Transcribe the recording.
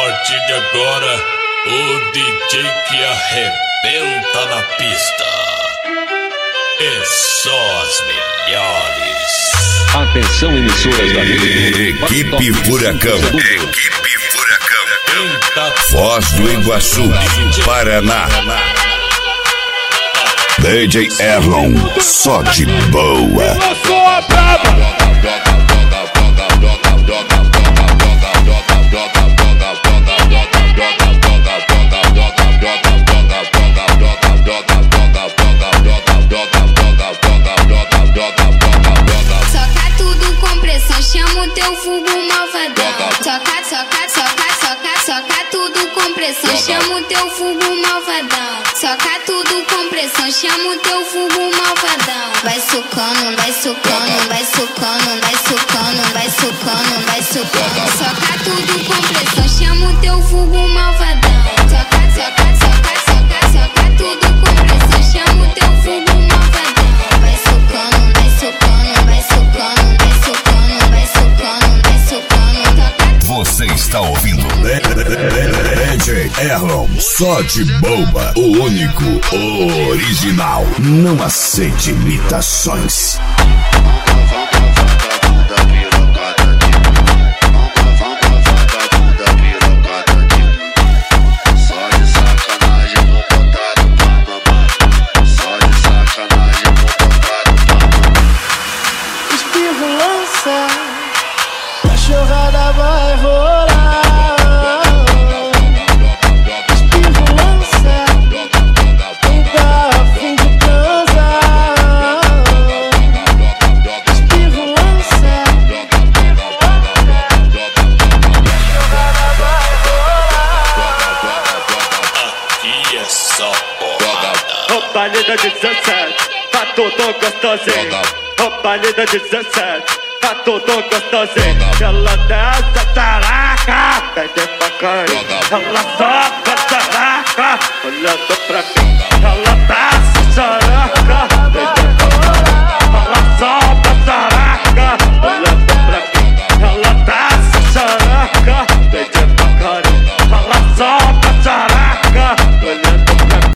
partir de agora, o DJ que arrebenta na pista. É só as melhores. Atenção, emissoras da rede. Equipe Furacão. Equipe Furacão. Foz do Iguaçu, Paraná. DJ Erlon, só de boa. Eu sou a braba. Soca tudo com pressão, chama o teu vulgo malvadão. Soca, soca, soca, soca, soca tudo com pressão, chama o teu vulgo malvadão. Soca tudo com pressão, chama o teu vulgo malvadão. Vai socando, vai socando, vai socando, vai socando, vai socando, vai socando. Soca tudo com pressão, chama o teu vulgo malvadão. Soca, soca, soca, soca, soca tudo com pressão, chama o teu vulgo malvadão. Vai socando, vai socando, vai socando, vai socando, vai socando, vai socando. Você está ouvindo DJ Erlon, só de boa. O único, o original. Não aceite imitações. Espirro lança, cachorrada vai rolar. Espirro lança, quem tá a fim de transar. Espirro lança, cachorrada vai rolar. Aqui é só porrada. O baile da 17, tá todo gostosinho. O baile da 17, tá todo gostosinho. Ela desce taraca, pede pra cair. Ela sobe taraca, olhando pra mim. Ela